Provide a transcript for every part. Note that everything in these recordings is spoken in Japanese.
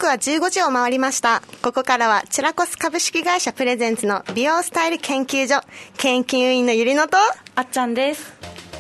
刻は15時を回りました。ここからはチュラコス株式会社プレゼンツの美容スタイル研究所、研究員のゆりのとあっちゃんです。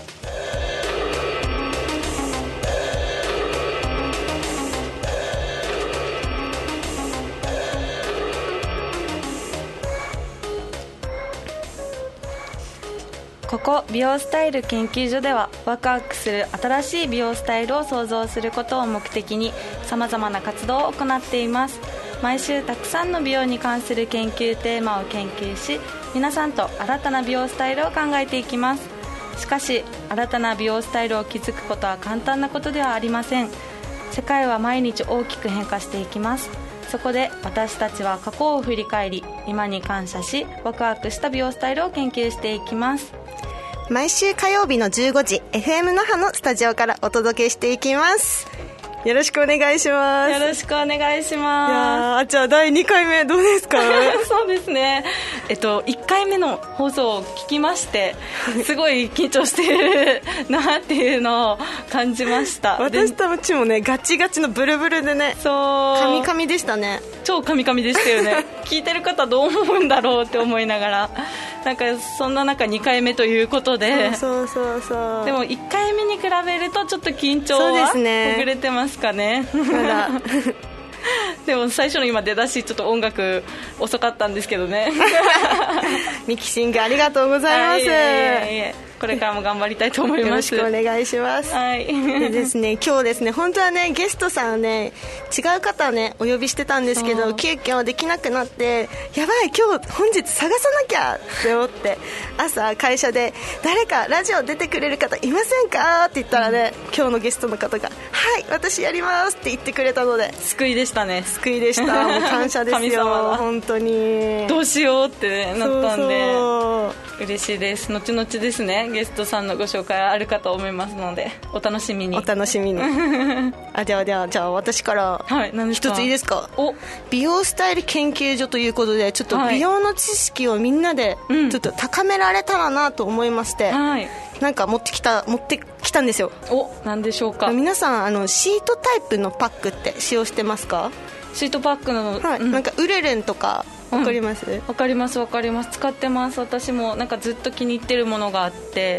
ここ美容スタイル研究所ではワクワクする新しい美容スタイルを創造することを目的にさまざまな活動を行っています。毎週たくさんの美容に関する研究テーマを研究し、皆さんと新たな美容スタイルを考えていきます。しかし新たな美容スタイルを築くことは簡単なことではありません。世界は毎日大きく変化していきます。そこで私たちは過去を振り返り、今に感謝し、ワクワクした美容スタイルを研究していきます。 毎週火曜日の15時 FM 那覇のスタジオからお届けしていきます。よろしくお願いします。 よろしくお願いします。 いやあ、じゃあ第2回目どうですか？ そうですね、1回目の放送を聞きましてすごい緊張してるなっていうのを感じました。 私たちもね、ガチガチのブルブルでね、 そうカミカミでしたね。 超カミカミでしたよね聞いてる方どう思うんだろうって思いながら、なんかそんな中2回目ということで、 そうでも1回目に比べるとちょっと緊張はほぐれてますかね。 まだでも最初の今出だしちょっと音楽遅かったんですけどねミキシングありがとうございます。 いえこれからも頑張りたいと思います。 よろしくお願いします。 はい、 でですね、今日ですね、本当はねゲストさんね、違う方ねお呼びしてたんですけど、急遽できなくなって、やばい今日本日探さなきゃって思って、朝会社で誰かラジオ出てくれる方いませんかって言ったらね、今日のゲストの方がはい私やりますって言ってくれたので、 救いでしたね。 救いでした。もう感謝ですよ本当に。 どうしようって、ね、なったんで、 そう嬉しいです。後々ですね、ゲストさんのご紹介あるかと思いますので、お楽しみに。 ではじゃあ私から一ついいですか？美容スタイル研究所ということで、ちょっと美容の知識をみんなでちょっと高められたらなと思いまして、なんか持ってきたんですよ。 何でしょうか？ 皆さんシートタイプのパックって使用してますか？ シートパックの、 なんかウレレンとかわかります？ わかります使ってます。私もなんかずっと気に入ってるものがあって。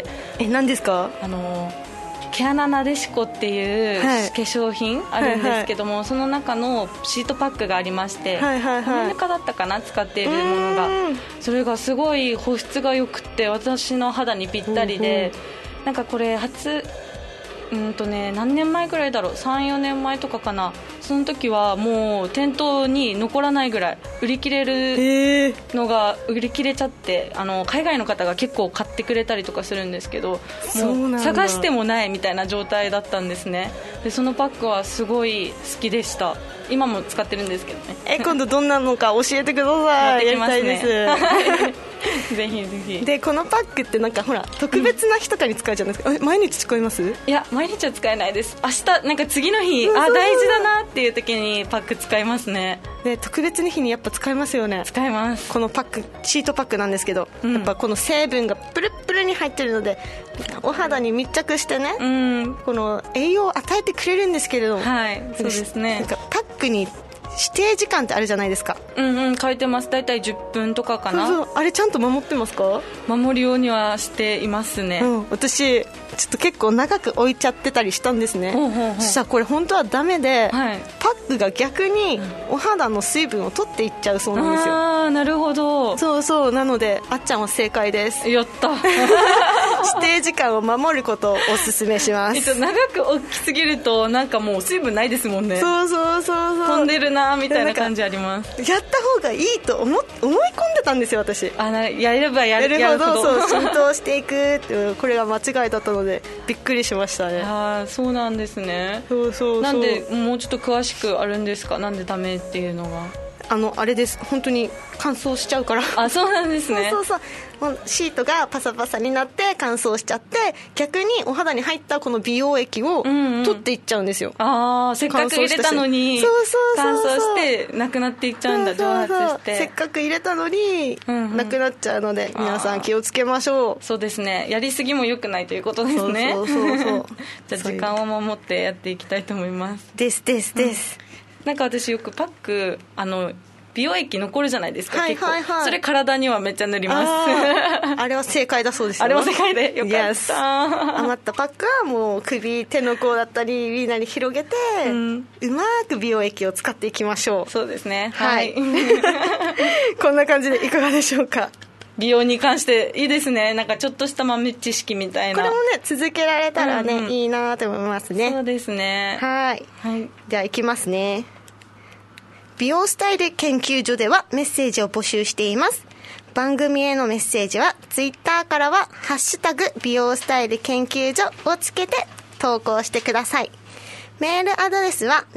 何ですか？ 毛穴なでしこっていう化粧品あるんですけども、その中のシートパックがありまして、アメリカだったかな、使っているものが、それがすごい保湿がよくって私の肌にぴったりで、なんかこれ何年前くらいだろう、 3,4 年前とかかな。その時はもう店頭に残らないぐらい売り切れるのが売り切れちゃって、海外の方が結構買ってくれたりとかするんですけど、もう探してもないみたいな状態だったんですね。でそのパックはすごい好きでした。今も使ってるんですけどね。 今度どんなのか教えてください。 やりたいです。ぜひぜひ。 でこのパックってなんかほら特別な日とかに使うじゃないですか。毎日使います？ いや毎日は使えないです。明日なんか次の日大事だなっていう時にパック使いますね。 で特別な日にやっぱ使いますよね。 使います。 このパックシートパックなんですけど、やっぱこの成分がプルプルに入ってるのでお肌に密着してね、この栄養を与えてくれるんですけれども、 そうですね。 なんかパックに指定時間ってあるじゃないですか。 書いてます。だいたい10分とかかな。 あれちゃんと守ってますか？ 守るようにはしていますね。 私ちょっと結構長く置いちゃってたりしたんですね。そしたらこれ本当はダメで、パックが逆にお肌の水分を取っていっちゃうそうなんですよ。 なるほど。 そうなのであっちゃんは正解です。 やった指定時間を守ることをお勧めします。 長く置きすぎるとなんかもう水分ないですもんね。 そう飛んでるなみたいな感じあります。 やった方がいいと思い込んでたんですよ私。 やればやるほど浸透していくってこれが間違いだったのでびっくりしましたね。 そうなんですね。なんでもうちょっと詳しくあるんですか？なんでダメっていうのは。 あれです、本当に乾燥しちゃうから。 そうなんですね。 シートがパサパサになって乾燥しちゃって、逆にお肌に入ったこの美容液を取っていっちゃうんですよ。 せっかく入れたのに乾燥してなくなっていっちゃうんだ。蒸発してせっかく入れたのになくなっちゃうので、皆さん気をつけましょう。 そうですね。やりすぎも良くないということですね。じゃあ時間を守ってやっていきたいと思います。 ですなんか私よくパック美容液残るじゃないですか、 はいはいはい、 結構それ体にはめっちゃ塗ります。 あれは正解だそうですよ。 あれは正解でよかった、 yes、余ったパックはもう首、手の甲だったりウィーナーに広げて、うまく美容液を使っていきましょう。 そうですね、はい、 こんな感じでいかがでしょうか。 美容に関していいですね。なんかちょっとした豆知識みたいな、 これもね続けられたらね、いいなと思いますね。 そうですね。 はい、ではいきますね。美容スタイル研究所ではメッセージを募集しています。番組へのメッセージはツイッターからはハッシュタグ美容スタイル研究所をつけて投稿してください。メールアドレスは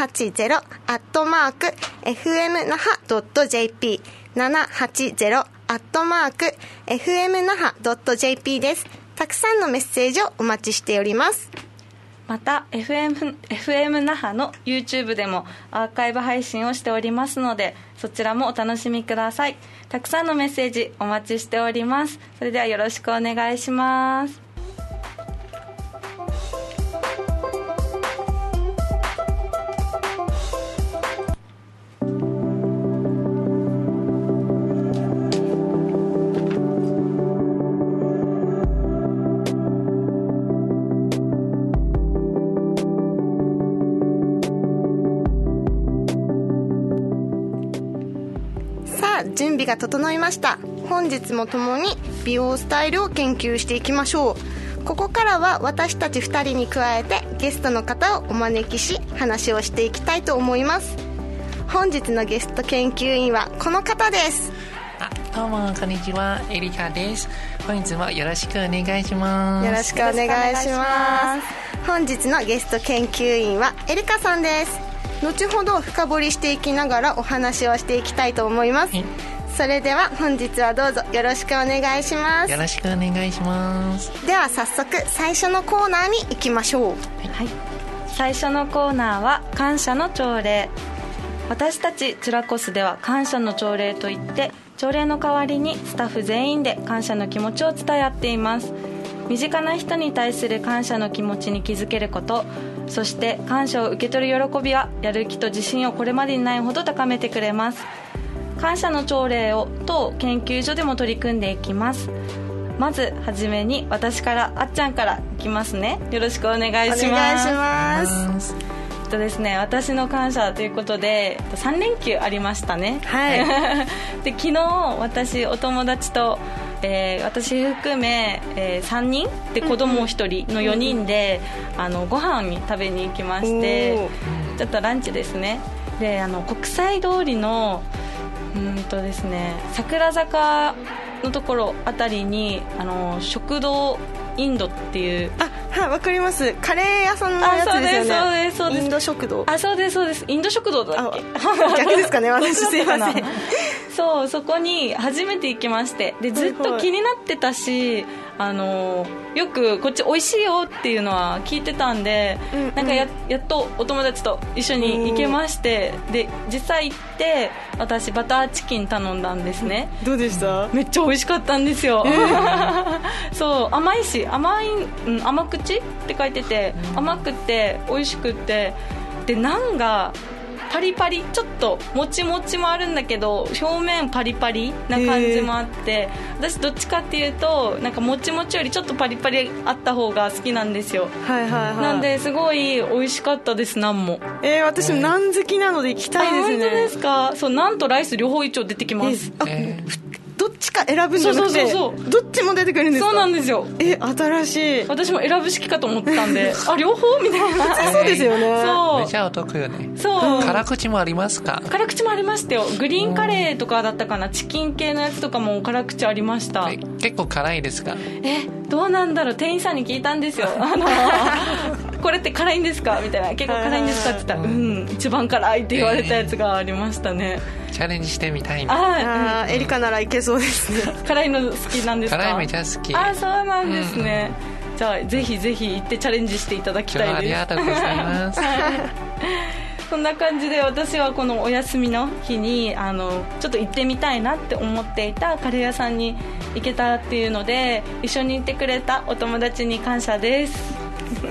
780@fmnaha.jp780@fmnaha.jp です。たくさんのメッセージをお待ちしております。 また FM 那覇の YouTube でもアーカイブ配信をしておりますので、そちらもお楽しみください。たくさんのメッセージお待ちしております。それではよろしくお願いします。 準備が整いました。本日も共に美容スタイルを研究していきましょう。ここからは私たち2人に加えてゲストの方をお招きし話をしていきたいと思います。本日のゲスト研究員はこの方です。 どうもこんにちは、エリカです。本日もよろしくお願いします。 よろしくお願いします。本日のゲスト研究員はエリカさんです。後ほど深掘りしていきながらお話をしていきたいと思います。それでは本日はどうぞよろしくお願いします。 よろしくお願いします。 では早速最初のコーナーに行きましょう。 はい、最初のコーナーは感謝の朝礼。私たちチュラコスでは感謝の朝礼といって朝礼の代わりにスタッフ全員で感謝の気持ちを伝え合っています。身近な人に対する感謝の気持ちに気づけること、そして感謝を受け取る喜びはやる気と自信をこれまでにないほど高めてくれます。感謝の朝礼を当研究所でも取り組んでいきます。まずはじめに私からあっちゃんからいきますね。よろしくお願いします。 お願いします。 ですね、私の感謝ということで3連休ありましたね。 はいで昨日私お友達と、私含め、3人で子供1人の4人で、ご飯に食べに行きまして、ちょっとランチですね。で国際通りのですね、桜坂のところあたりに食堂インドっていう、 はい、わかります。カレー屋さんのやつですよね。 そうですインド食堂。 そうですそうです。インド食堂だっけ。 逆ですかね。私すいません。 そう、そこに初めて行きまして、でずっと気になってたし、よくこっち美味しいよっていうのは聞いてたんで、なんか やっとお友達と一緒に行けまして、で実際行って私バターチキン頼んだんですね。 どうでした？ めっちゃ美味しかったんですよ。そう甘いし甘口って書いてて、甘くて美味しくて、でナンがパリパリ、ちょっともちもちもあるんだけど表面パリパリな感じもあって、私どっちかっていうとなんかもちもちよりちょっとパリパリあった方が好きなんですよ。 はいはいはい。 なんですごい美味しかったです。ナンも私もナン好きなので行きたいですね。 本当ですか？そう、ナンとライス両方一応出てきます。 どっちか選ぶんじゃなくて、どっちも出てくるんですか？ そうなんですよ。 新しい。 私も選ぶ式かと思ってたんで両方みたいな。 普通そうですよね。 そうめちゃお得よね。 そう、 辛口もありますか？ 辛口もありましたよ。グリーンカレーとかだったかな、チキン系のやつとかも辛口ありました。 結構辛いですか？ どうなんだろう、店員さんに聞いたんですよ。これって辛いんですかみたいな。結構辛いんですかって言ったら、一番辛いって言われたやつがありましたね。 チャレンジしてみたいな。エリカならいけそうですね。 辛いの好きなんですか？ 辛いめちゃ好き。 そうなんですね。じゃあぜひぜひ行ってチャレンジしていただきたいです。 ありがとうございます。 そんな感じで私はこのお休みの日にちょっと行ってみたいなって思っていたカレー屋さんに行けたっていうので、一緒に行ってくれたお友達に感謝です。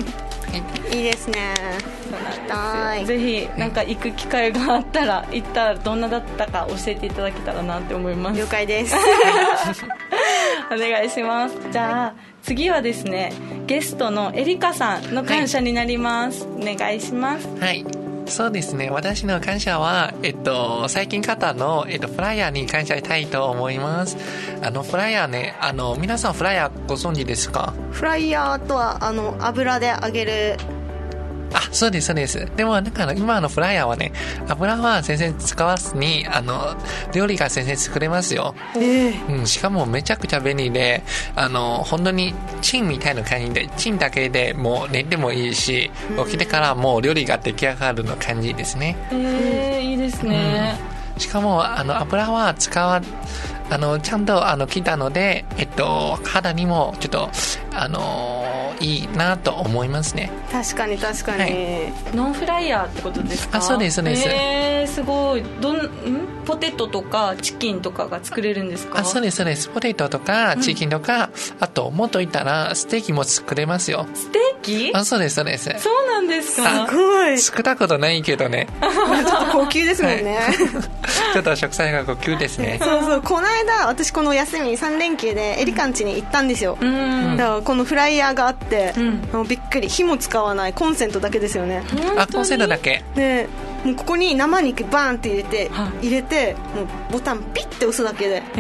いいですね。行きたい。 ぜひなんか行く機会があったら行ったらどんなだったか教えていただけたらなって思います。 了解ですお願いします。じゃあ次はですね、ゲストのエリカさんの感謝になります、お願いします。 はい、そうですね。私の感謝は、最近買ったの、フライヤーに感謝したいと思います。フライヤーね、皆さんフライヤーご存知ですか？ フライヤーとは油で揚げる。 あ、そうです、そうです。でも、なんか今のフライヤーはね、油は全然使わずに、料理が全然作れますよ。しかもめちゃくちゃ便利で、本当にチンみたいな感じで、チンだけでもう寝てもいいし、起きてからもう料理が出来上がるの感じですね。 いいですね。 しかも、油はちゃんと切ったので、肌にもちょっと、いいなと思いますね。 確かに確かに、はい、 ノンフライヤーってことですか？ あ、そうですそうです。 すごい。ポテトとかチキンとかが作れるんですか？ あ、そうですそうです。ポテトとかチキンとか、あともっと言ったらステーキも作れますよ。 ステーキ？ あ、そうですそうです。 そうなんですか？ すごい。 作ったことないけどね。 ちょっと高級ですもんね、はい、 ちょっと食材が高級ですね。 そうそう、この間私この休み3連休でエリカン家に行ったんですよ。だからこのフライヤーがあって、びっくり。火も使わないコンセントだけですよね。 あ、コンセントだけで、もうここに生肉バーンって入れてもうボタンピッて押すだけで。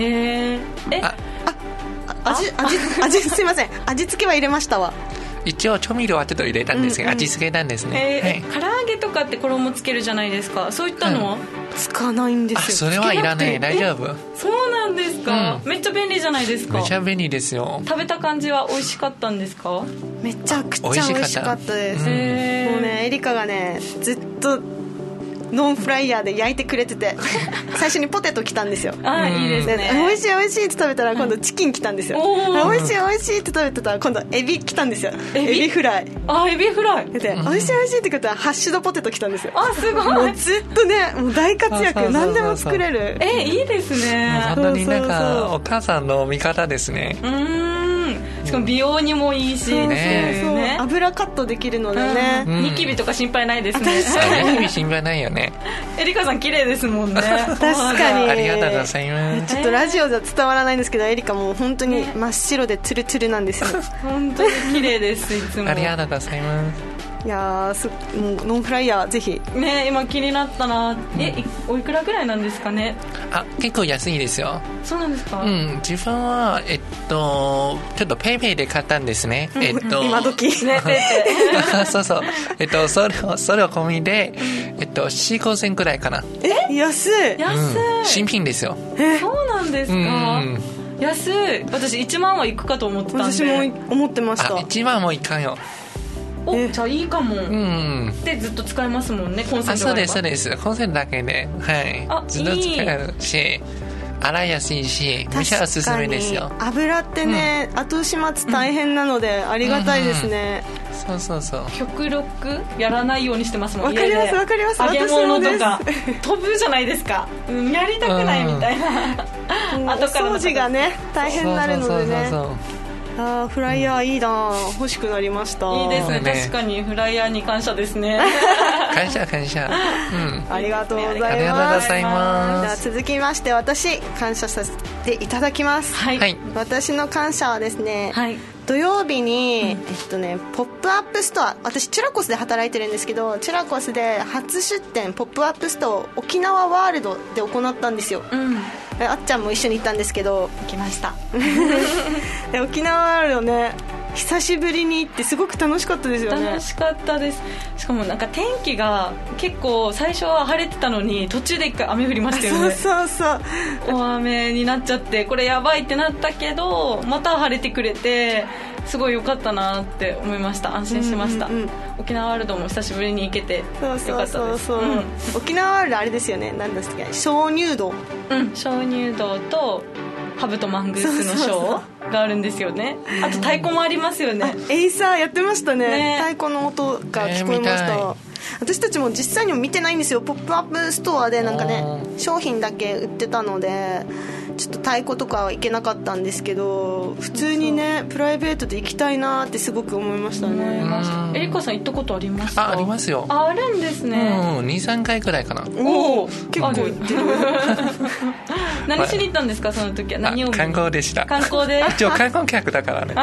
味すいません、味付けは入れましたわ。 一応調味料はちょっと入れたんですが、味付けなんですね。 唐揚げとかって衣つけるじゃないですか。そういったのは、 つかないんですよ。 それはいらない、大丈夫。 そうなんですか、めっちゃ便利じゃないですか。 めっちゃ便利ですよ。 食べた感じは美味しかったんですか？ めちゃくちゃ美味しかったです。もうね、エリカがねずっとノンフライヤーで焼いてくれてて最初にポテト来たんですよ。 いいですね。 美味しい美味しいって食べたら今度チキン来たんですよ。美味しい美味しいって食べてたら今度エビ来たんですよ。エビフライ。 エビフライで、美味しい美味しいってことはハッシュドポテト来たんですよ。 すごい。 もうずっとね、もう大活躍。何でも作れる。 いいですね。 本当になんかお母さんの味方ですね。 しかも美容にもいいし、 油カットできるのでね、 ニキビとか心配ないですね。 ニキビ心配ないよね。 エリカさん綺麗ですもんね。 確かに。 ありがとうございます。 ちょっとラジオじゃ伝わらないんですけど、エリカもう本当に真っ白でツルツルなんですよ。 本当に綺麗です。いつもありがとうございます。 いやもうノンフライヤーぜひね。今気になったな。おいくらぐらいなんですかね？ 結構安いですよ。 そうなんですか？ 自分はちょっとペイペイで買ったんですね。 今時ね。 そうそう。それを込みで4,5千くらいかな。 安い。 新品ですよ。 そうなんですか？安い。私1万はいくかと思ってたんで。 私も思ってました。 1万もいかんよ。 じゃあいいかも。でずっと使えますもんね、コンセントがあれば。そうですそうです。 コンセントだけで、ずっと使えるし、洗いやすいし、めちゃおすすめですよ。 油ってね、後始末大変なのでありがたいですね。 そう極力やらないようにしてますもん。 わかりますわかります。 揚げ物とか飛ぶじゃないですか。やりたくないみたいな。後から掃除がね大変になるのでね。フライヤーいいな、欲しくなりました。 いいですね。確かにフライヤーに感謝ですね。 感謝ありがとうございます。 ありがとうございます。 では続きまして私感謝させていただきます。私の感謝はですね、土曜日に、ポップアップストア、私チュラコスで働いてるんですけど、チュラコスで初出店ポップアップストアを沖縄ワールドで行ったんですよ。あっちゃんも一緒に行ったんですけど、 行きましたで沖縄ワールドね、久しぶりに行ってすごく楽しかったですよね。 楽しかったです。しかもなんか天気が結構最初は晴れてたのに途中で一回雨降りましたよね。 そう大雨になっちゃって、これやばいってなったけどまた晴れてくれてすごい良かったなって思いました。安心しました。沖縄ワールドも久しぶりに行けて良かったです。 沖縄ワールドあれですよね、何ですか、鍾乳洞。 鍾乳洞とハブとマングースのショーがあるんですよね。あと太鼓もありますよね。 エイサーやってましたね。太鼓の音が聞こえました。 私たちも実際にも見てないんですよ。ポップアップストアでなんかね商品だけ売ってたのでちょっと太鼓とかは行けなかったんですけど、普通にねプライベートで行きたいなってすごく思いましたね。 エリカさん行ったことありますか？ ありますよ。 あるんですね。 2,3 回くらいかな。 おお、結構行ってる。 何しに行ったんですかその時は？何を？ 観光でした。 観光で一応観光客だからね。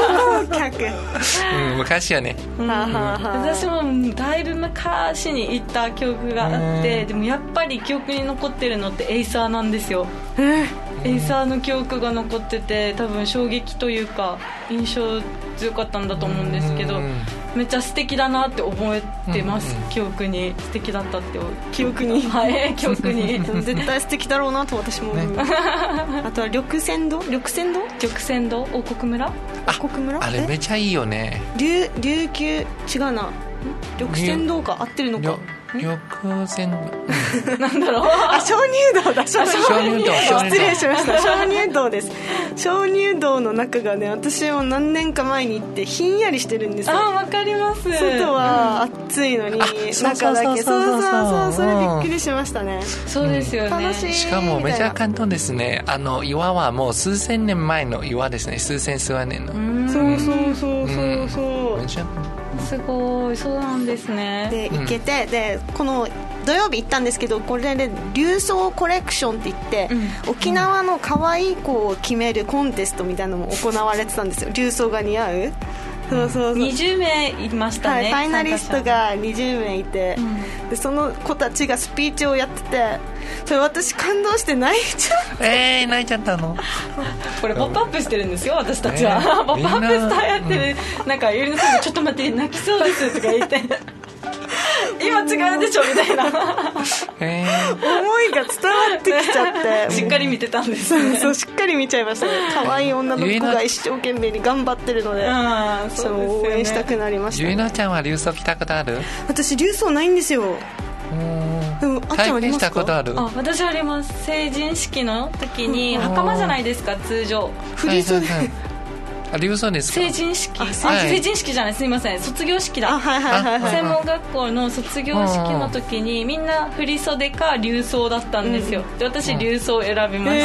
昔はね、 私もだいぶ昔に行った記憶があって、でもやっぱり記憶に残ってるのってエイサーなんですよ。エイサーの記憶が残ってて、多分衝撃というか印象強かったんだと思うんですけど、めっちゃ素敵だなって覚えてます。記憶に素敵だったって記憶に、はい、記憶に絶対素敵だろうなと私も思います。あとは緑泉堂王国村あれめっちゃいいよね。 琉球違うな、緑泉堂か合ってるのか。 緑泉堂なんだろう。 あ、鍾乳洞だ。鍾乳洞失礼しました。鍾乳洞です。鍾乳洞の中がね、私も何年か前に行ってひんやりしてるんですよ。 あ、わかります。 外は暑いのに中だけ、そうそれびっくりしましたね。 そうですよね。 楽しい。 しかもめちゃ簡単ですね。岩はもう数千年前の岩ですね。数千数万年の。 そうめちゃすごい、そうなんですね。 で行けて、でこの土曜日行ったんですけど、これで琉装コレクションって言って、沖縄の可愛い子を決めるコンテストみたいなのも行われてたんですよ。琉装が似合う、そう 20名いましたね、 はい、ファイナリストが20名いて、でその子たちがスピーチをやってて、それ私感動して泣いちゃう。 泣いちゃったの。 これポップアップしてるんですよ、私たちは。ポップアップスターやってる、なんかゆりのさんがちょっと待って泣きそうですとか言って今違うでしょみたいな思いが伝わってきちゃってしっかり見てたんですね。 そうしっかり見ちゃいましたね。可愛い女の子が一生懸命に頑張ってるので、そう応援したくなりました、ね。 ゆいなちゃんは琉装来たことある？ 私琉装ないんですよ。でもあっちゃんありますか？体験したことある？ 私あります。成人式の時に袴じゃないですか、通常振り袖、 琉装ですか？ 成人式、成人式じゃない、すみません、卒業式だ。専門学校の卒業式の時にみんな振り袖か琉装だったんですよ。で私琉装を選びました。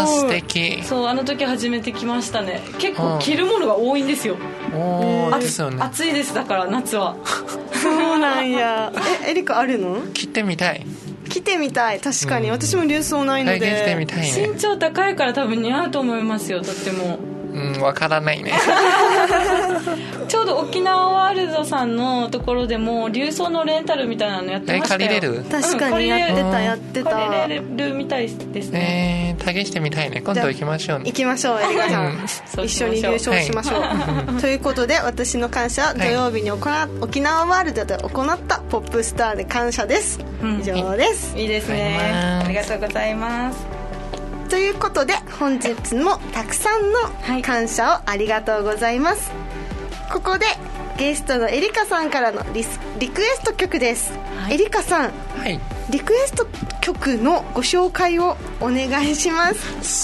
素敵。 そう、あの時初めて来ましたね。結構着るものが多いんですよ。 ですよね。 暑いです、だから夏は。 そうなんや。エリカあるの？ 着てみたい。 着てみたい。確かに私も琉装ないので。 体験してみたいね。 身長高いから多分似合うと思いますよ、とっても。 わからないね。 ちょうど沖縄ワールドさんのところでも琉装のレンタルみたいなのやってましたよ。 借りれる？ 確かにやってた借りれるみたいですね。 体験してみたいね。今度行きましょうね。 行きましょう、エリカさん。一緒に優勝しましょう。ということで私の感謝は土曜日に沖縄ワールドで行ったポップスターで感謝です。以上です。 いいですね。ありがとうございます。 ということで本日もたくさんの感謝をありがとうございます。ここでゲストのエリカさんからのリクエスト曲です。エリカさん、リクエスト曲のご紹介をお願いします。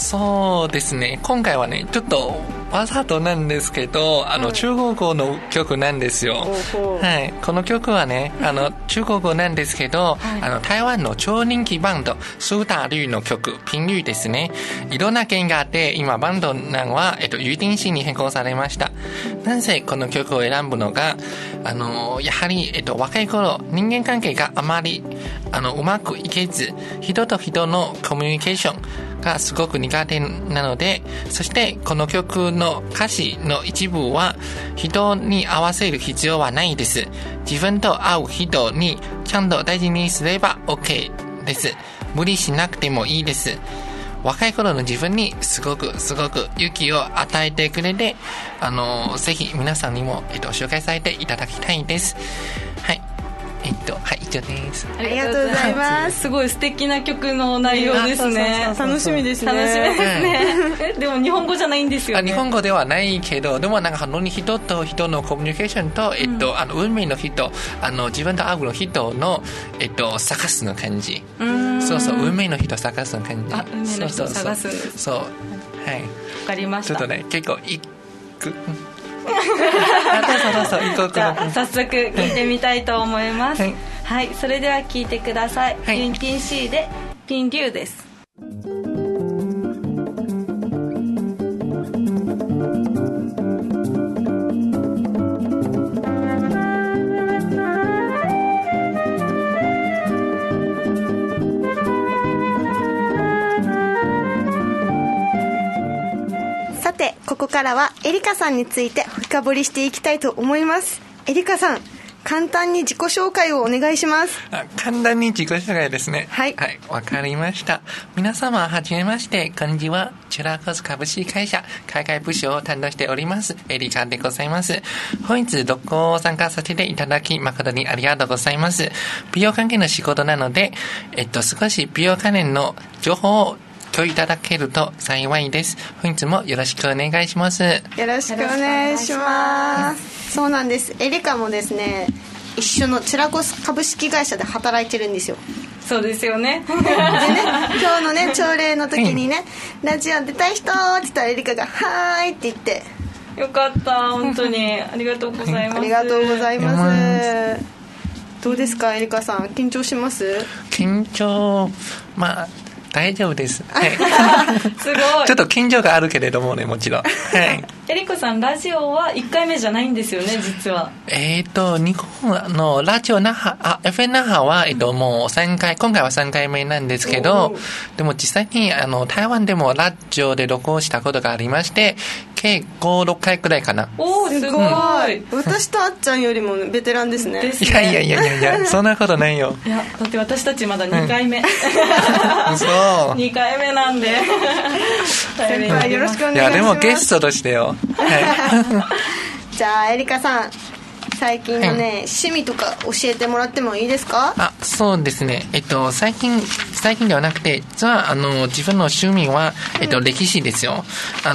そうですね、今回はねちょっとわざとなんですけど中国語の曲なんですよ。この曲はね中国語なんですけど、台湾の超人気バンド蘇打绿の曲ピン绿ですね。いろんな原因があって今バンド名はユディンシーに変更されました。なぜこの曲を選ぶのがやはり、若い頃人間関係があまりうまくいけず、人と人のコミュニケーションがすごく苦手なので、そしてこの曲の歌詞の一部は人に合わせる必要はないです。自分と合う人にちゃんと大事にすれば OK です。無理しなくてもいいです。若い頃の自分にすごく勇気を与えてくれて、ぜひ皆さんにも、紹介させていただきたいです。以上です。 ありがとうございます。 すごい素敵な曲の内容ですね。 楽しみですね。 楽しみですね。でも日本語じゃないんですよね。 日本語ではないけど、でもなんか本当に人と人のコミュニケーションと、運命の人、自分と合うの人の、探すの感じ。そうそう、運命の人探すの感じ。 運命の人探すんです。 そう。 わかりました。 ちょっとね、結構どうぞ行こう。 じゃあ早速聞いてみたいと思います。はい、それでは聞いてください。 はい、 ユンキンシーでピンリュウです。 さてここからはエリカさんについて深掘りしていきたいと思います。エリカさん、簡単に自己紹介をお願いします。 簡単に自己紹介ですね。 はい、 わかりました。皆様はじめまして、こんにちは。チュラコス株式会社海外部署を担当しておりますエリカでございます。本日同行参加させていただき誠にありがとうございます。美容関係の仕事なので、少し美容関連の情報を共有いただけると幸いです。本日もよろしくお願いします。 よろしくお願いします。そうなんです。エリカもですね、一緒のチュラコス株式会社で働いてるんですよ。 そうですよね。 でね、今日のね朝礼の時にね、ラジオ出たい人って言ったらエリカがはーいって言って、 よかった、本当にありがとうございます。 ありがとうございます。どうですかエリカさん、緊張します？ 緊張、まあ大丈夫です。はい、 すごい。 ちょっと緊張があるけれどもね、もちろん。はい。 エリコさん、ラジオは1回目じゃないんですよね、実は。 日本のラジオ那覇、FM 那覇は、もう3回、今回は3回目なんですけど、でも実際に、台湾でもラジオで録音したことがありまして、計5、6回くらいかな。 おー、すごい。 私とあっちゃんよりもベテランですね。 いや、そんなことないよ。 いや、だって私たちまだ2回目。 嘘。 2回目なんで。 先輩よろしくお願いします。いや、 でもゲストとしてよ。はい。 じゃあエリカさん、最近のね、趣味とか教えてもらってもいいですか？ そうですね。最近ではなくて、実は自分の趣味は歴史ですよ。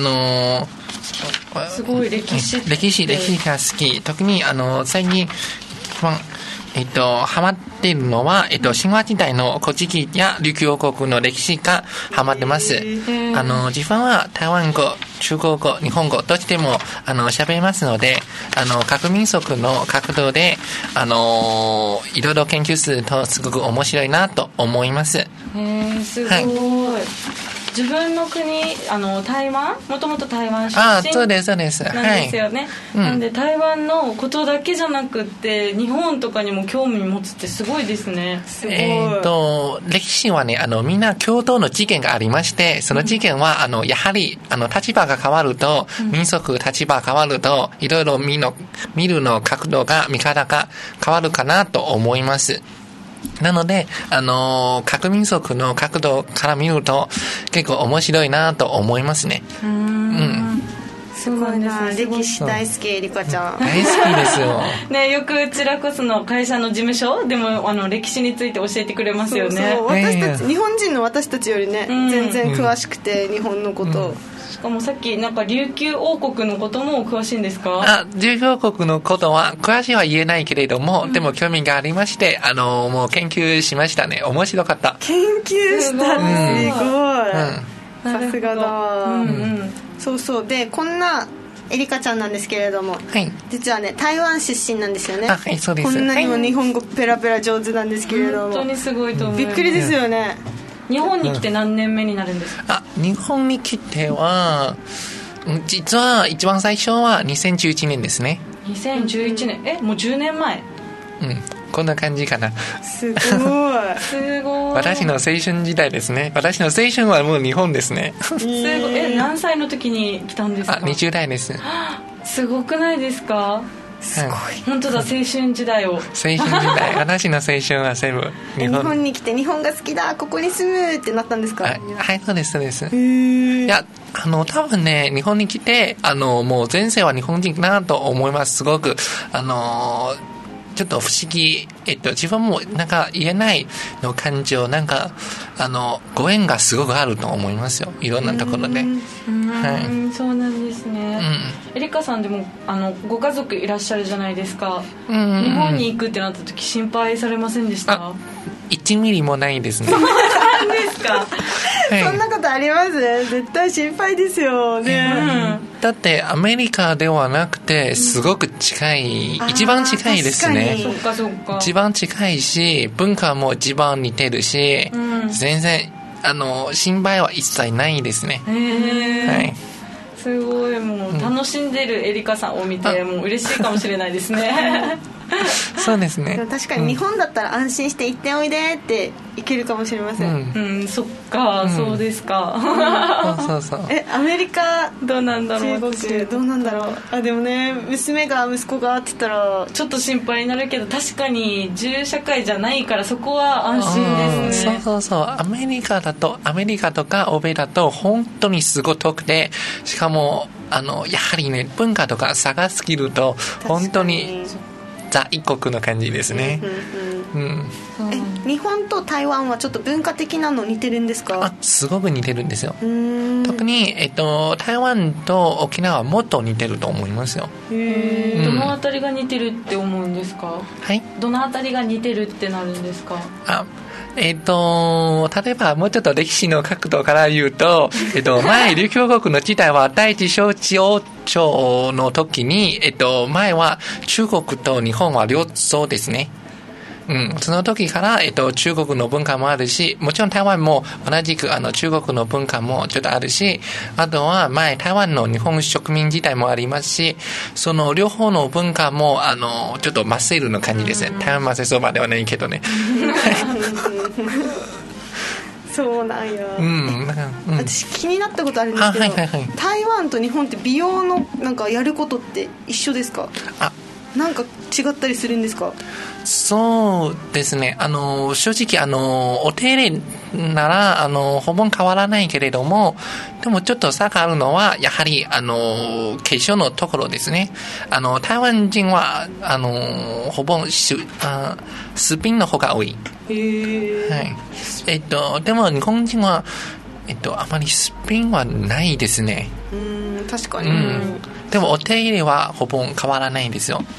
すごい歴史が好き。特に最近一番ハマっているのは、神話時代の古事記や琉球王国の歴史がハマってます。自分は台湾語、中国語、日本語、どっちでも、喋れますので、各民族の角度で、いろいろ研究するとすごく面白いなと思います。 すごい。はい、自分の国、台湾、もともと台湾出身そうですなんですよね。はい、なんで台湾のことだけじゃなくって日本とかにも興味持つってすごいですね。すごい。 歴史はね、みんな共同の事件がありまして、その事件はやはり立場が変わると、民族立場が変わると、いろいろ見るの角度が見方が変わるかなと思います。なので、各民族の角度から見ると結構面白いなと思いますね。 すごいな。歴史大好きエリカちゃん。 大好きですよ。 ね、よくチラコスの会社の事務所でも歴史について教えてくれますよね。 そう私たち、日本人の私たちよりね、全然詳しくて、日本のこと。 しかもさっきなんか琉球王国のことも詳しいんですか？ 琉球王国のことは詳しいは言えないけれども、でも興味がありまして、もう研究しましたね。面白かった。 研究したね。すごい。さすがだわ。そうで、こんなエリカちゃんなんですけれども、実はね台湾出身なんですよね。 そうです。 こんなにも日本語ペラペラ上手なんですけれども、 本当にすごいと思う。 びっくりですよね。 日本に来て何年目になるんですか？ 日本に来ては実は一番最初は2011年ですね。 2011年、もう10年前。 こんな感じかな。 すごいすごい。 私の青春時代ですね。私の青春はもう日本ですね。 すごい。何歳の時に来たんですか ？20代です。 すごくないですか？ すごい。 本当だ、青春時代を。 青春時代。私の青春は全部日本に来て日本が好きだ、ここに住むってなったんですか？ はい、そうですそうです。いや多分ね、日本に来てもう前世は日本人かなと思います。すごくちょっと不思議、自分もなんか言えないの感情、なんかご縁がすごくあると思いますよ、いろんなところで。 そうなんですね。エリカさんでもご家族いらっしゃるじゃないですか。日本に行くってなった時心配されませんでした？ 1ミリもないですね。 なん当ですか？ はい、 そんなことあります？絶対心配ですよね。 だってアメリカではなくてすごく近い、一番近いですね。 そっかそっか。 一番近いし、文化も一番似てるし、全然心配は一切ないですね。はい。 すごい、もう楽しんでるエリカさんを見て、もう嬉しいかもしれないですね。 そうですね。 確かに日本だったら安心して行っておいでって行けるかもしれません。 そっか、そうですか。 そうそう。 アメリカどうなんだろう。 中国どうなんだろう。でもね、娘が息子がって言ったらちょっと心配になるけど、確かに銃社会じゃないからそこは安心ですね。 そうアメリカとか欧米だと本当にすごく遠くて、しかもやはりね、文化とか差がすぎると本当にザ一国の感じですね。 日本と台湾はちょっと文化的なの似てるんですか？ すごく似てるんですよ。特に、台湾と沖縄はもっと似てると思いますよ。 どのあたりが似てるって思うんですか？はい、どのあたりが似てるってなるんですか？ 例えばもうちょっと歴史の角度から言うと、前琉球国の時代は第一小地王朝の時に、前は中国と日本は両方ですね。その時から、中国の文化もあるし、もちろん台湾も同じく中国の文化もちょっとあるし、あとは前台湾の日本植民時代もありますし、その両方の文化もちょっと混ぜるの感じですね。台湾混ぜそばではないけどね。 そうなんや。私気になったことあるんですけど、台湾と日本って美容のなんかやることって一緒ですか？なんか違ったりするんですか？ そうですね。正直お手入れならほぼ変わらないけれども、でもちょっと差があるのはやはり化粧のところですね。台湾人はほぼすっぴんの方が多い。はい。でも日本人はあまりすっぴんはないですね。 確かに。 でもお手入れはほぼ変わらないんですよ。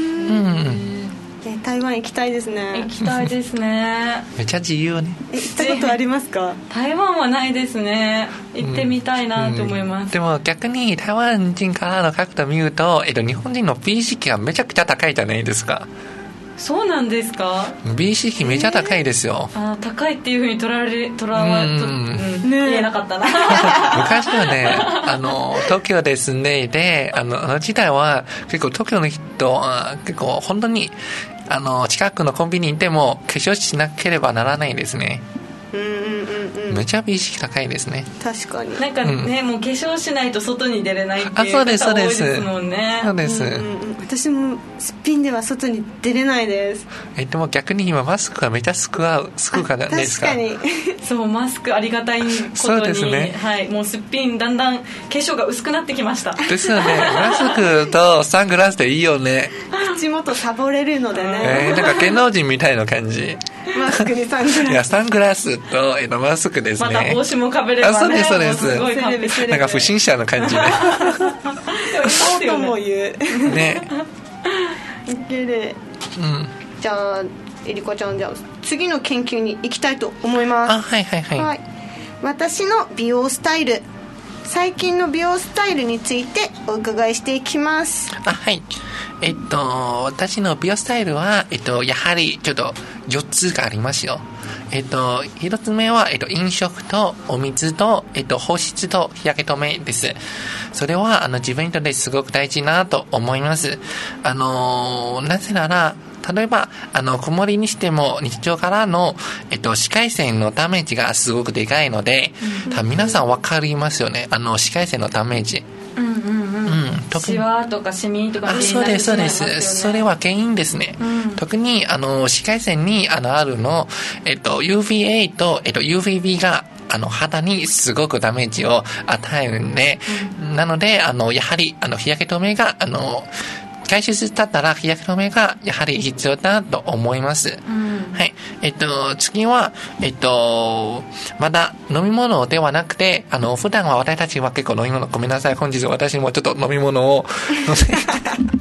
台湾行きたいですね。 行きたいですね。 めっちゃ自由ね。 行ったことありますか？ 台湾はないですね。行ってみたいなと思います。 でも逆に台湾人からの角度見ると、日本人の美意識がめちゃくちゃ高いじゃないですか。 そうなんですか？ 美意識めちゃ高いですよ。 高いっていうふうに言えなかったな。 昔はね、東京で住んでいて、時代は結構東京の人結構本当に近くのコンビニにいても化粧しなければならないですね。めちゃ美意識高いですね。 確かに。 なんかね、もう化粧しないと外に出れないっていう方多いですもんね。 そうです。 私もすっぴんでは外に出れないです。 でも逆に今マスクがめちゃ救うからですか？ 確かに。 そう、マスクありがたいことに、 そうですね。 はい、もうすっぴんだんだん化粧が薄くなってきました。 ですよね。マスクとサングラスでいいよね。 口元サボれるのでね。 なんか芸能人みたいな感じ。 マスクにサングラス。 いや、サングラスとマスクですね。 また帽子もかぶればね。 そうです、そうです。 すごい完璧。 なんか不審者の感じね。 そうとも言う。 ね。 いける。じゃあエリカちゃん、じゃあ次の研究に行きたいと思います。 はい。 私の美容スタイル、最近の美容スタイルについてお伺いしていきます。 はい。私の美容スタイルはやはりちょっと4つがありますよ。1つ目は飲食とお水と保湿と日焼け止めです。それは自分にとってすごく大事なと思います。なぜなら例えば曇りにしても日常からの紫外線のダメージがすごくでかいので、皆さん分かりますよね。紫外線のダメージ。 シワとかシミとか原因になってしまいますよね。 そうです。それは原因ですね。特に紫外線にあるのUVA とUVB が肌にすごくダメージを与えるんで、なのでやはり日焼け止めが外出だったら日焼け止めがやはり必要だと思います。はい。次はまだ飲み物ではなくて普段は私たちは結構飲み物、ごめんなさい、本日私もちょっと飲み物を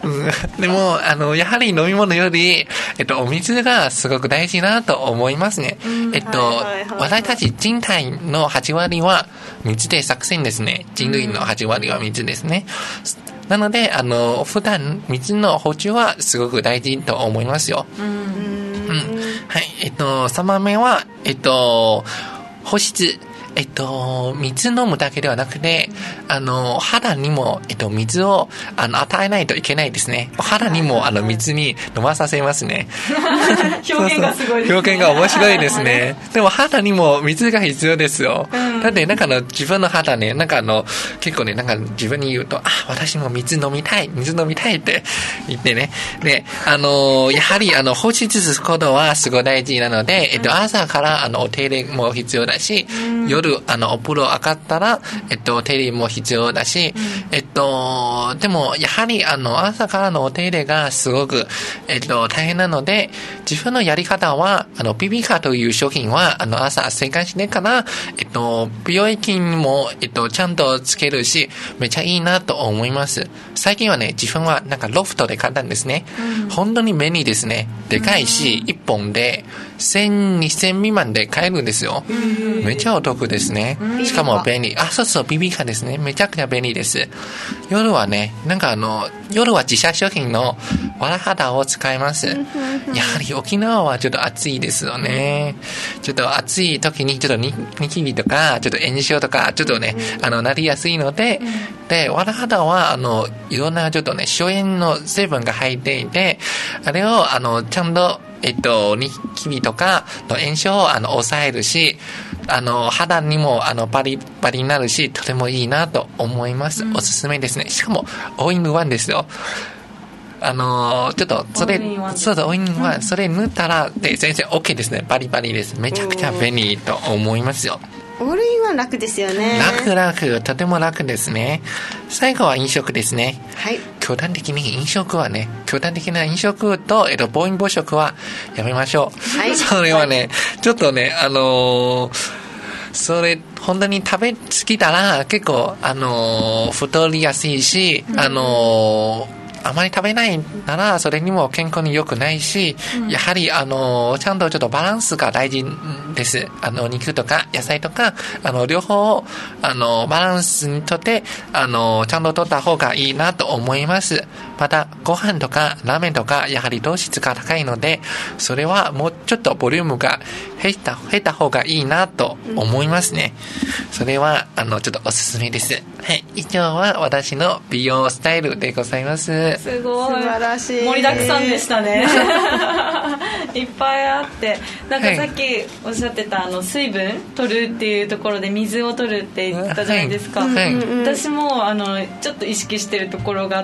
でもやはり飲み物より、お水がすごく大事なと思いますね。私たち人体の8割は水で作戦ですね。人類の8割は水ですね。なので普段水の補充はすごく大事と思いますよ。はい。3番目は保湿。水飲むだけではなくて、肌にも、水を、与えないといけないですね。肌にも、水に飲まさせますね。 表現がすごいですね。 表現が面白いですね。でも、肌にも水が必要ですよ。だって、自分の肌ね、結構ね、自分に言うと、私も水飲みたいって言ってね。で、やはり、保湿することはすごい大事なので、朝から、お手入れも必要だし、夜お風呂上がったら、手入れも必要だし、でも、やはり、朝からのお手入れがすごく、大変なので、自分のやり方は、ビビカという商品は、朝洗顔してから、美容液も、ちゃんとつけるし、めっちゃいいなと思います。最近はね、自分はロフトで買ったんですね。本当に便利ですね。でかいし、1本で、1000、2000未満で買えるんですよ。めっちゃお得ですね。しかも便利。そう、ビビカですね。めちゃくちゃ便利です。夜はね、夜は自社商品のわら肌を使います。やはり沖縄はちょっと暑いですよね。ちょっと暑い時にちょっとニキビとか、ちょっと炎症とか、ちょっとね、なりやすいので、で、わら肌はいろんなちょっとね、消炎の成分が入っていて、あれをちゃんとニキビとかの炎症を抑えるし、肌にもバリバリになるし、とてもいいなと思います。おすすめですね。しかもオールインワンですよ。ちょっとそれそうだオールインワン、それ塗ったらで全然 OK ですね。バリバリです。めちゃくちゃ便利と思いますよ。 オールインワン楽ですよね。 楽、とても楽ですね。最後は飲食ですね。 はい。 極端的な飲食と、暴飲暴食はやめましょう。はい。それはね、ちょっとね、それ、本当に食べ過ぎたら、結構、太りやすいし、あまり食べないならそれにも健康に良くないし、やはりちゃんとちょっとバランスが大事です。肉とか野菜とか両方バランスにとってちゃんと取った方がいいなと思います。またご飯とかラーメンとかやはり糖質が高いので、それはもうちょっとボリュームが減った方がいいなと思いますね。それはちょっとおすすめです。はい、以上は私の美容スタイルでございます。 すごい素晴らしい。 盛りだくさんでしたね。いっぱいあって、さっきおっしゃってた水分取るっていうところで水を取るって言ったじゃないですか。私もちょっと意識してるところがあって、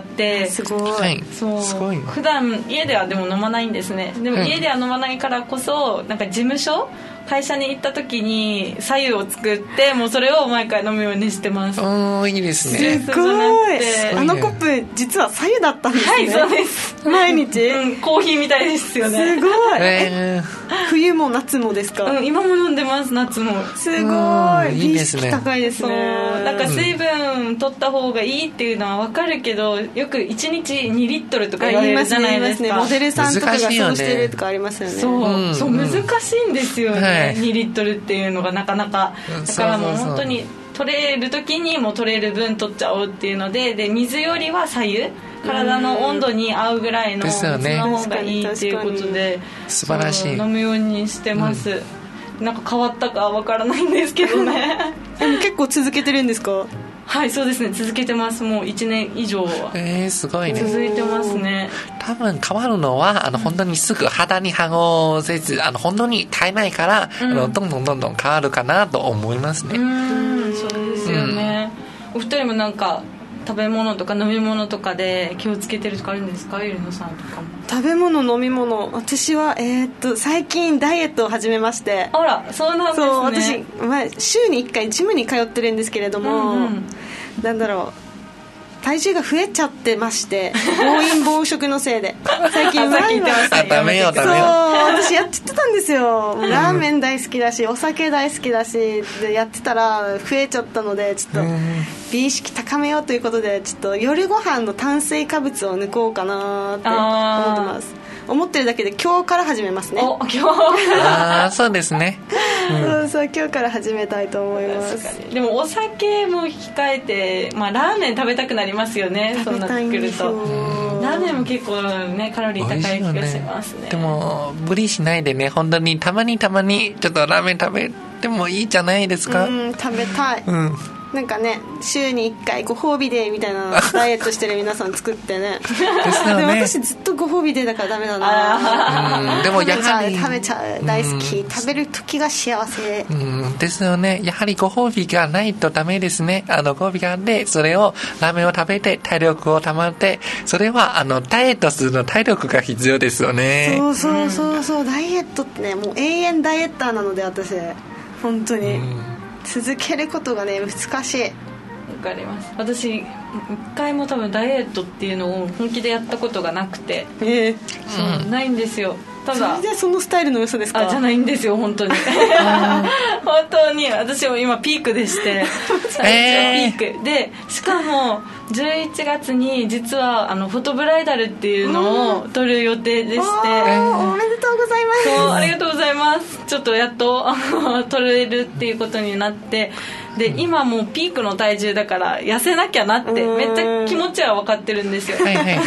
すごい。 そう、 すごい。 普段家ではでも飲まないんですね。でも家では飲まないからこそ、事務所会社に行った時に白湯を作って、もうそれを毎回飲むようにしてます。 いいですね。 すごい。コップ実は白湯だったんですね。 はい、そうです。 毎日、 コーヒーみたいですよね。 すごい。冬も夏もですか？ 今も飲んでます。夏も。 すごい。 いいですね。 高いですね。 水分取った方がいいっていうのは分かるけど、よく1日2リットルとか言われるじゃないですか。 モデルさんとかがそうしてるとかありますよね。 そう難しいんですよね。2リットルっていうのがなかなか。だからもう本当に取れる時にもう取れる分取っちゃおうっていうので、水よりは白湯、体の温度に合うぐらいの水の方がいいっていうことで、 素晴らしい。 飲むようにしてます。変わったかわからないんですけどね。 でも結構続けてるんですか？ はい、そうですね、続けてます。もう1年以上はすごいね。 続いてますね。 多分変わるのは本当にすぐ肌に反応せず本当に耐えないから、どんどん変わるかなと思いますね。 そうですよね。お二人も食べ物とか飲み物とかで気をつけてるとかあるんですか？ゆりのさんとかも。 食べ物飲み物、私は最近ダイエットを始めまして。 あら、そうなんですね。 そう、私、週に1回ジムに通ってるんですけれども、なんだろう、 体重が増えちゃってまして暴飲暴食のせいで最近さっき言ってましたダメよダメよ。 そう私やってたんですよ。ラーメン大好きだしお酒大好きだしでやってたら増えちゃったのでちょっと美意識高めようということでちょっと夜ご飯の炭水化物を抜こうかなって思ってます。思ってるだけで今日から始めますね。 今日そうですね、 そう今日から始めたいと思います。 でもお酒も控えて、ラーメン食べたくなりますよね。 食べたいんですよ。 そうなってくるとラーメンも結構ねカロリー高い気がしますね。 でも無理しないでね、本当にたまにちょっとラーメン食べてもいいじゃないですか。 食べたい、なんかね週に1回ご褒美デーみたいなダイエットしてる皆さん作ってねですよね。 でも私ずっとご褒美デーだからダメだな。 でもやはり食べちゃう大好き、食べる時が幸せ、 ですよね。やはりご褒美がないとダメですね。ご褒美があってそれをラーメンを食べて体力を保ってそれはダイエットするの体力が必要ですよね。 そうダイエットってねもう永遠ダイエッターなので私本当に、続けることがね難しい。 わかります。私一回も多分ダイエットっていうのを本気でやったことがなくて、そうないんですよ。ただそれでそのスタイルの良さですか？ じゃないんですよ本当に本当に私も今ピークでしてピークでしかも11月に実はフォトブライダルっていうのを撮る予定でして、 おめでとうございます。 そうありがとうございます。ちょっとやっと撮れるっていうことになってで今もうピークの体重だから痩せなきゃなってめっちゃ気持ちは分かってるんですよ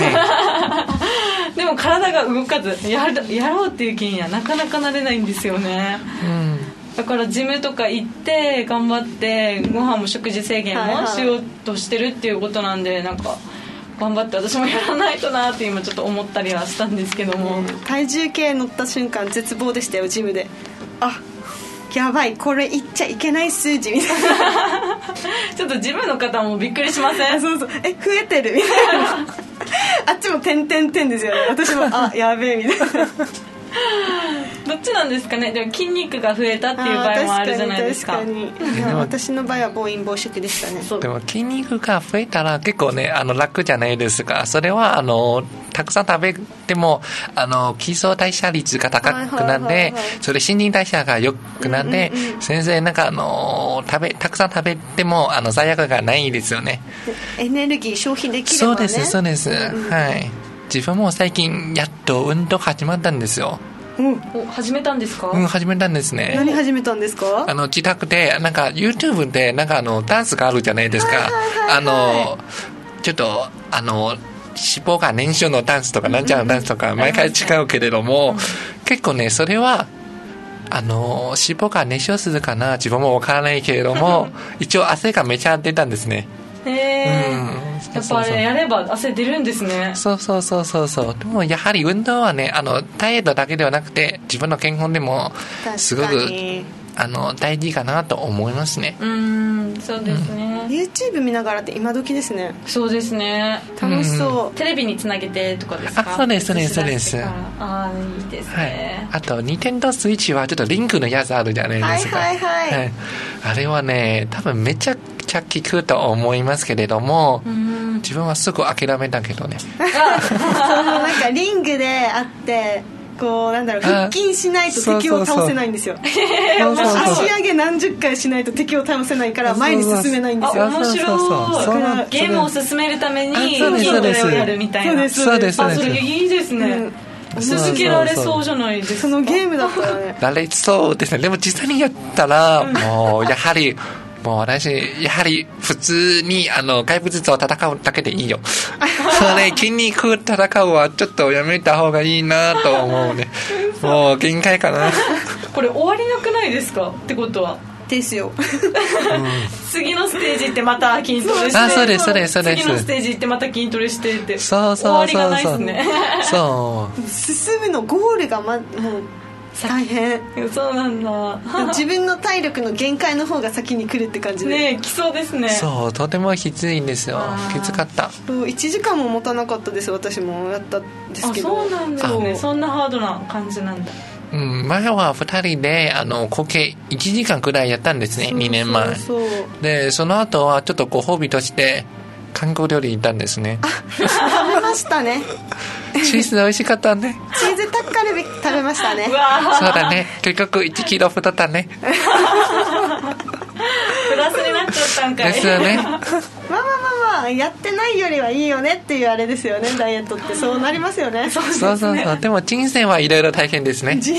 でも体が動かずやろうっていう気にはなかなかなれないんですよね、だからジムとか行って頑張ってご飯も食事制限もしようとしてるっていうことなんでなんか頑張って私もやらないとなって今ちょっと思ったりはしたんですけども、 体重計乗った瞬間絶望でしたよジムで。やばいこれ言っちゃいけない数字みたいなちょっとジムの方もびっくりしません？ そう増えてるみたいなあっちも点々点ですよね。私もやべえみたいなどっちなんですかね。でも筋肉が増えたっていう場合もあるじゃないですか。 確かに私の場合は暴飲暴食でしたね。 でも筋肉が増えたら結構ね楽じゃないですか。それはたくさん食べても基礎代謝率が高くなってそれ新陳代謝が良くなって先生なんかたくさん食べても罪悪がないですよね。 エネルギー消費できればね。 そうです、はい。自分も最近やっと運動始まったんですよ。 始めたんですか？ 始めたんですね。 何始めたんですか？ 自宅でなんか YouTube でなんかダンスがあるじゃないですか。ちょっと脂肪が燃焼のダンスとかなんちゃらのダンスとか毎回違うけれども、結構ねそれは脂肪が燃焼するかな自分もわからないけれども一応汗がめちゃ出たんですね。 やっぱあれやれば汗出るんですね。 そうでもやはり運動はねダイエットだけではなくて自分の健康でもすごく大事かなと思いますね。 そうですね、 YouTube 見ながらって今時ですね。 そうですね楽しそう、 テレビにつなげてとかですか？ そうです。 いいですね、 あとニンテンドースイッチはちょっとリンクのやつあるじゃないですか。あれはね多分めちゃくちゃ効くと思いますけれども自分はすぐ諦めたけどねなんかリングであってこうなんだろう腹筋しないと敵を倒せないんですよ。足上げ何十回しないと敵を倒せないから前に進めないんですよ。 面白い。ゲームを進めるために筋トレをやるみたいな。 そうです。 それいいですね。続けられそうじゃないですか。 そのゲームだったらねられそうですね。でも実際にやったらもうやはりもう私やはり普通に怪物と戦うだけでいいよそれ筋肉戦うはちょっとやめた方がいいなと思うねもう限界かなこれ終わりなくないですか？ってことはですよ、 次のステージ行ってまた筋トレしてそうです次のステージ行ってまた筋トレしてってそう終わりがないですね進むのゴールがもう大変。 そうなんだ自分の体力の限界の方が先に来るって感じでね、来そうですね。 そうとてもきついんですよ。きつかった。 1時間も持たなかったです。私もやったんですけど。 そうなんですね。そんなハードな感じなんだ。 前は2人で合計1時間くらいやったんですね。2年前でその後はちょっとご褒美として韓国料理行ったんですね。 食べましたね。 チーズ美味しかったね。 チーズタッカルビ食べましたね。 そうだね。結局1キロ太ったね。 プラスになっちゃったんかい。 ですよね。 まあやってないよりはいいよねっていうあれですよね。ダイエットってそうなりますよね。 そうでも人生はいろいろ大変ですね。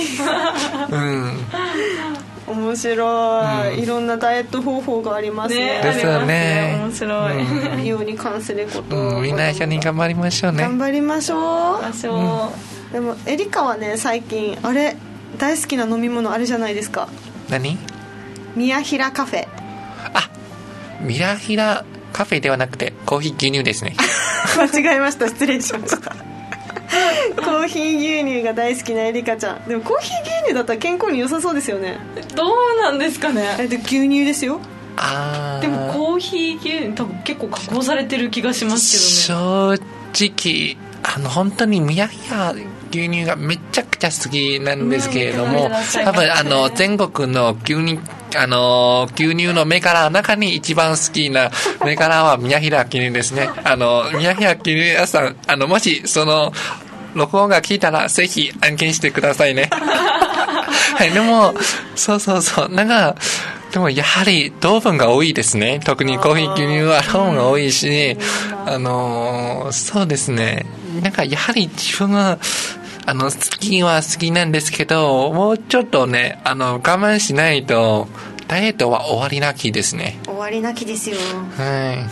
面白い、いろんなダイエット方法がありますね。 ですよね。 面白い、 美容に関すること、 みんな一緒に頑張りましょうね。 頑張りましょう。でもエリカはね、最近あれ大好きな飲み物あるじゃないですか。 何？ 宮平カフェ。 あ、宮平カフェではなくてコーヒー牛乳ですね。 間違えました、失礼しました。コーヒー牛乳が大好きなエリカちゃん。でもコーヒー牛乳だったら健康に良さそうですよね。 どうなんですかね。 で牛乳ですよ。 でもコーヒー牛乳多分結構加工されてる気がしますけどね。 正直本当に宮平牛乳がめちゃくちゃ好きなんですけれども、多分全国の牛乳の銘柄の中に一番好きな銘柄は宮平牛乳ですね。宮平牛乳屋さん、もしその録音が聞いたらぜひ案件してくださいね。はい、でもそうなんかでもやはり糖分が多いですね。特にコーヒー牛乳は糖分が多いし、そうですね。なんかやはり自分は好きは好きなんですけど、もうちょっとね我慢しないとダイエットは終わりなきですね。 終わりなきですよ。 はい。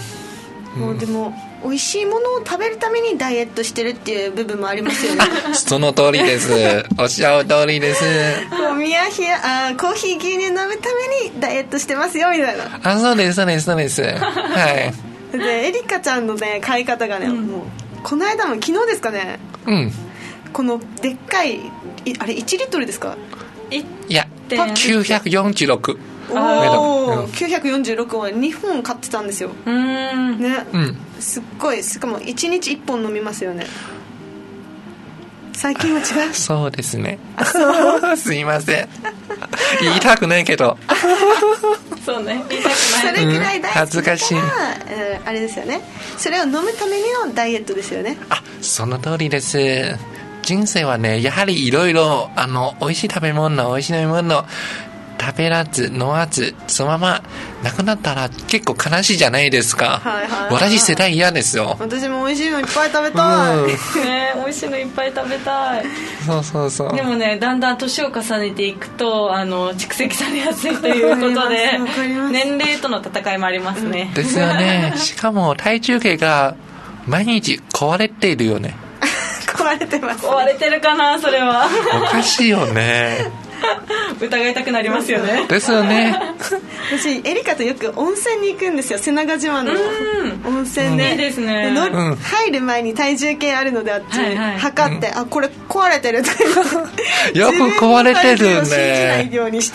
もうでも美味しいものを食べるためにダイエットしてるっていう部分もありますよね。 その通りです。おっしゃる通りです。 宮平コーヒー牛乳飲むためにダイエットしてますよみたいな。 そうです。はい。 でエリカちゃんのね買い方がね、もうこの間も昨日ですかね。このでっかいあれ1リットルですか。 いや946。 946を2本買ってたんですよ。ね、すっごい。しかも1日1本飲みますよね。最近は違う。 そうですね。すいません。言いたくないけど。 そうね。言いたくない。 それぐらい大好きだから、 恥ずかしい。 あれですよね。それを飲むためにのダイエットですよね。 その通りです。人生はね、やはりいろいろ美味しい食べ物、美味しい飲み物食べらず飲まずそのままなくなったら結構悲しいじゃないですか。私世代嫌ですよ。 私も美味しいのいっぱい食べたい。 美味しいのいっぱい食べたい。 そう。 でもね、だんだん年を重ねていくと蓄積されやすいということで年齢との戦いもありますね。 ですよね。しかも体重計が毎日壊れているよね。 壊れてます、ね。 壊れてるかな、それは。 おかしいよね。 疑いたくなりますよね。 ですよね。 私エリカとよく温泉に行くんですよ。瀬長島の温泉で。 いいですね。 入る前に体重計あるのであっち測って、これ壊れてるとよく壊れてるね。 自分の体重を信じないようにして。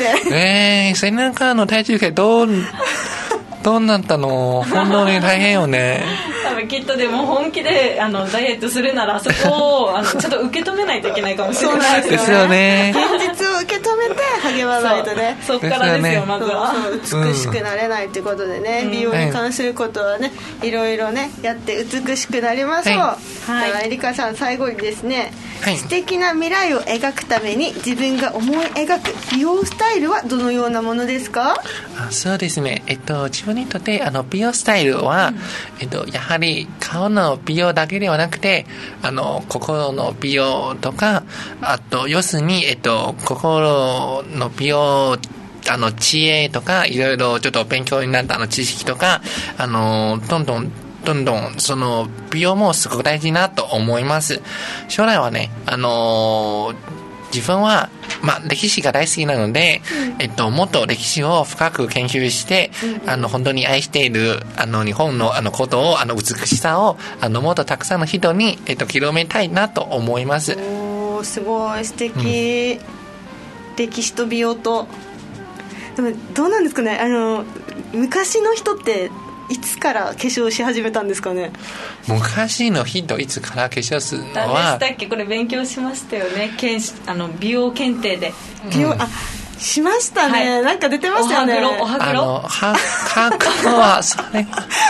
背中の体重計どうなったの。本当に大変よね。 多分きっとでも本気でダイエットするならそこをちょっと受け止めないといけないかもしれないですよね。 現実を受け止めて励まないとね。 そっからですよ、まずは。 美しくなれないということでね、美容に関することはね、いろいろねやって美しくなりましょう。エリカさん、最後にですね、素敵な未来を描くために自分が思い描く美容スタイルはどのようなものですか？ そうですね、自分にとって美容スタイルは、やはり顔の美容だけではなくて心の美容とか、あと要するに心の美容知恵とかいろいろちょっと勉強になった知識とかどんどんその美容もすごく大事なと思います。将来はね自分は歴史が大好きなので、もっと歴史を深く研究して、本当に愛している日本のことを美しさをもっとたくさんの人に広めたいなと思います。 すごい素敵、歴史と美容と。でもどうなんですかね、昔の人っていつから化粧し始めたんですかね。 昔の人いつから化粧するのは何でしたっけ。これ勉強しましたよね。美容検定でしましたね、なんか出てましたよね。 おはぐろはははそれは覚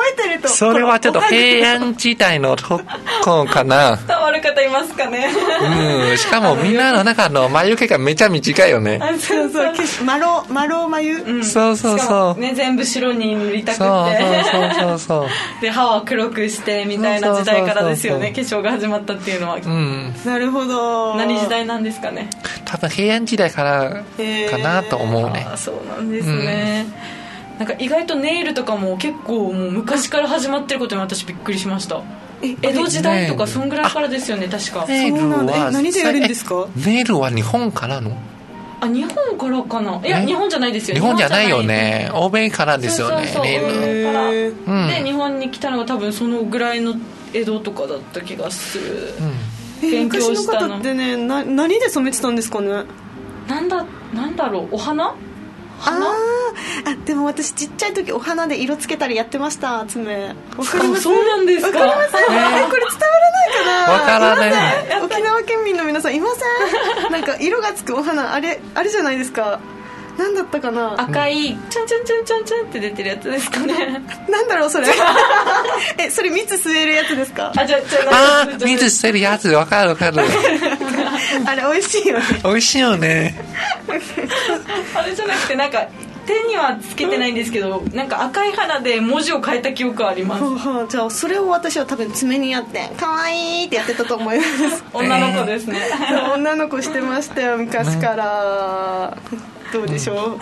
えてるとそれはちょっと平安時代のとこかな。 伝わる方いますかね。 しかもみんなの中の眉毛がめちゃ短いよね。 そうそう、マロ眉、 そうそうそう。 ね、全部白に塗りたくて。 そうで、歯は黒くしてみたいな時代からですよね、化粧が始まったっていうのは。 なるほど。 何時代なんですかね。 多分平安時代からかなと思うね。 そうなんですね。なんか意外とネイルとかも結構もう昔から始まってることに私びっくりしました。江戸時代とかそんぐらいからですよね、確か。 ネイルは何でやるんですか？ ネイルは日本からの？ 日本からかな。いや、日本じゃないですよ。 日本じゃないよね。欧米からですよね。 ネイルから、で日本に来たのが多分そのぐらいの江戸とかだった気がする。勉強したの。 昔の方ってね、何で染めてたんですかね。 なんだろう、お花？ でも私ちっちゃい時お花で色つけたりやってました。爪わかります？ そうなんですか。 わかります？これ伝わらないかな。 わからない。 沖縄県民の皆さんいません？なんか色がつくお花あれじゃないですか。なんだったかな。 赤いチャンチャンチャンチャンチャンって出てるやつですかね。 なんだろうそれ。それ蜜吸えるやつですか？ 蜜吸えるやつ、わかる。 あれ美味しいよね。 美味しいよね。 あれじゃなくて、なんか手にはつけてないんですけど、なんか赤い花で文字を書いた記憶あります。 じゃあそれを私は多分爪にやって可愛いってやってたと思います。 女の子ですね。 女の子してましたよ昔から。どうでしょう。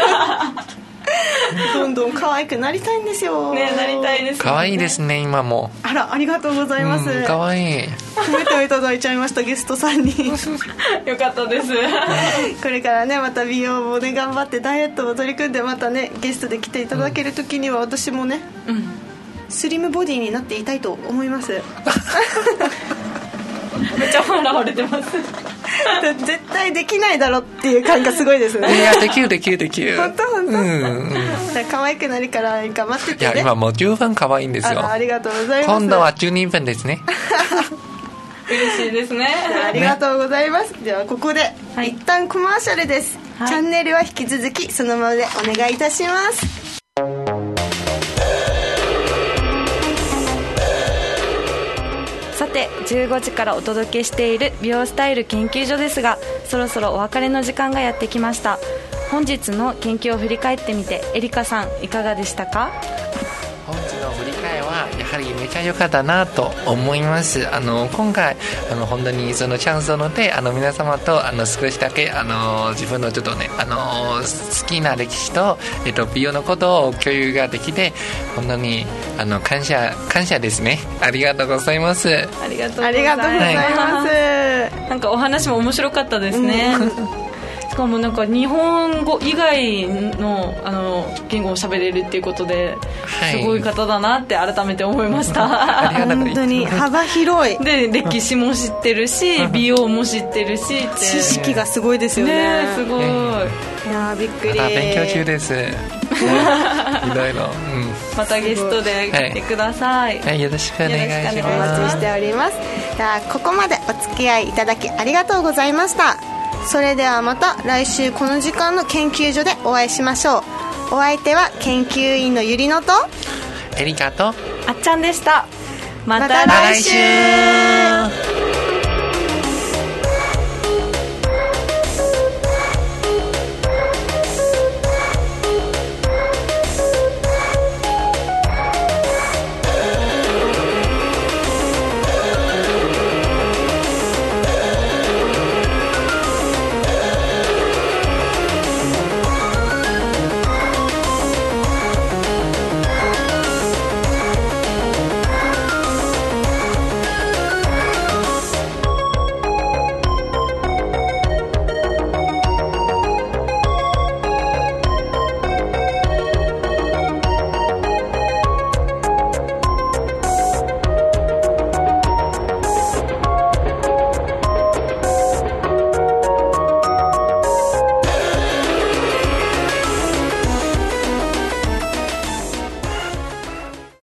どんどん可愛くなりたいんですよ。 ね、なりたいですね。 可愛いですね今も。 ありがとうございます。 可愛い。 褒めていただいちゃいましたゲストさんに。 よかったです。 これからねまた美容をね頑張ってダイエットを取り組んで、またねゲストで来ていただける時には私もね、スリムボディになっていたいと思います。 めっちゃ笑われてます。 絶対できないだろっていう感がすごいですね。 いやできる。 本当。可愛くなるから頑張っててね。 いや今もう十分可愛いんですよ。 ありがとうございます。 今度は12分ですね。 嬉しいですね。 ありがとうございます。ではここで一旦コマーシャルです。チャンネルは引き続きそのままでお願いいたします。 さて15時からお届けしている美容スタイル研究所ですが、そろそろお別れの時間がやってきました。本日の研究を振り返ってみてエリカさんいかがでしたか？ 本日の振り返りはやはりめちゃ良かったなと思います。今回本当にそのチャンスをので皆様と少しだけ自分のちょっとね好きな歴史と美容のことを共有ができて本当に感謝ですね。ありがとうございます。 ありがとうございます。なんかお話も面白かったですね。しかもなんか日本語以外の言語を喋れるっていうことで、すごい方だなって改めて思いました。 本当に幅広いで歴史も知ってるし美容も知ってるしって知識がすごいですよね。 すごい。いやびっくり。 また勉強中です。いろいろ。 またゲストで来てください。 よろしくお願いします。 お待ちしております。じゃあここまでお付き合いいただきありがとうございました。それではまた来週この時間の研究所でお会いしましょう。お相手は研究員のゆりのとエリカとあっちゃんでした。また来週。